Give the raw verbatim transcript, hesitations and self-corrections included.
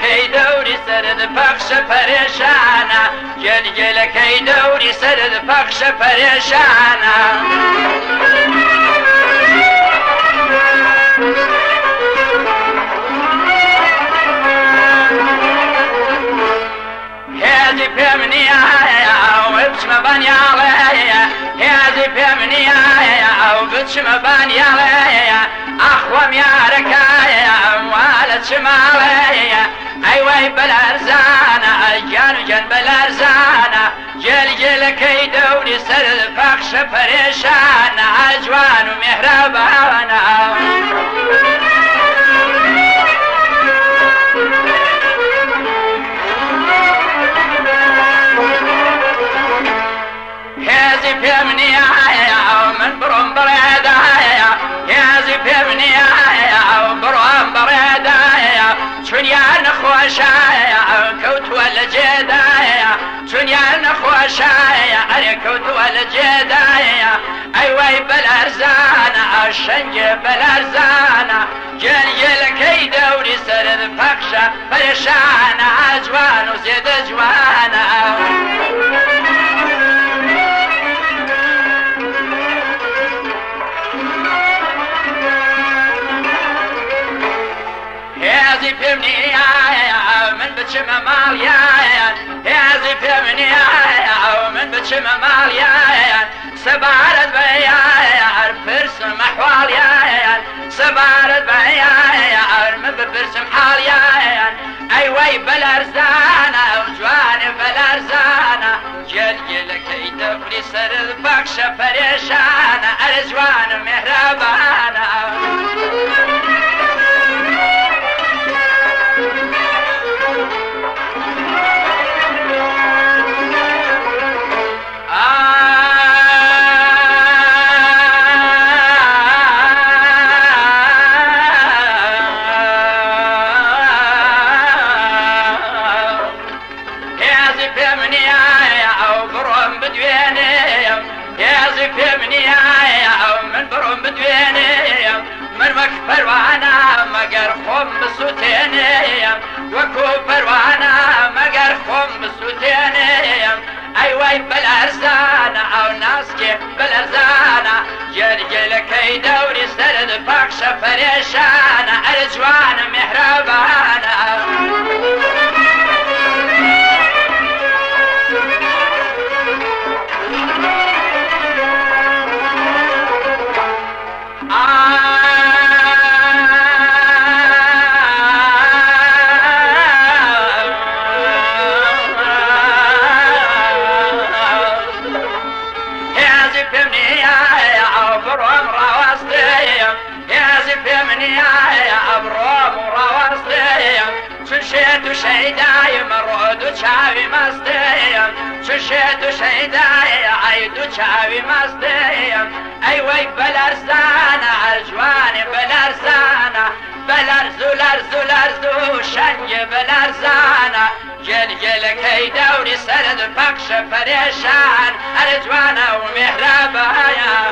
گلگلەکەی دەوری سرد پەخشە پەرێشانە گلگلەکەی دەوری سرد پەخشە پەرێشانە هێزی پێم نییە ئەو بچمە بەنیاڵەیە هێزی پێم نییە ئەو بچمە بەنیاڵەیە ئەخوەم یارەکایە وا لە چماڵەیە ئەیوەی بەلەرزانە گیان و گیان بەلەرزانە گێلگێلەکەی دەوری سەر پەخشە پەرێشانە جوان و میهرەبانە هێزی پێم نییە من بڕۆم بڕێدایە هێزی پێم نییە ئەو بڕۆم بڕێدایە چونیان نەخۆشایە کەوتووە لە جێدایە چونیان نەخۆشایە ئەرێ کەوتووە لە جێدایە ئەیوەی بەلەرزانە ئاشەنگێ بەلەرزانە گێلگێلەکەی دەوری سەرد پەخشە پەرێشانە جوان و زێدە جوانە هێزی پێم نییە من بچمە ماڵیان هێزی پێم نییە من بچمە ماڵیان سەبارەت بە یار پرسم ئەحواڵیان سەبارەت بە یار من بپرسم حاڵیان ئەیوەی بەلەرزانە ئەو جوانێ بەلەرزانە گێلگێلەکەی دەوری سەرد پەخشە پەرێشانە ئەرە جوان و میهرەبانە پەروانە مەگەر خۆم بسووتێنێم وەکو پەروانە مەگەر خۆم بسووتێنێم ئەیوەی بەلەرزانە ئەو ناسکێ بەلەرزانە گێلگێلەکەی دەوری سەرد پەخشە پەرێشانە ئەرە جوانە میهرەبانە شێت و شەیدای مەڕۆد و چاوی مەستەیەم چ شێت و شەیدای عەید و چاوی مەستەیەم ئەیوەی بەلەرزانە ئەرجوانێ بەلەرزانە بەلەرز و لەرز و لەرز و شەنگێ بەلەرزانە گێلگێلەکەی دەوری سەرد پەخشە پەرێشان ئەرە جوانە و میهرەبانە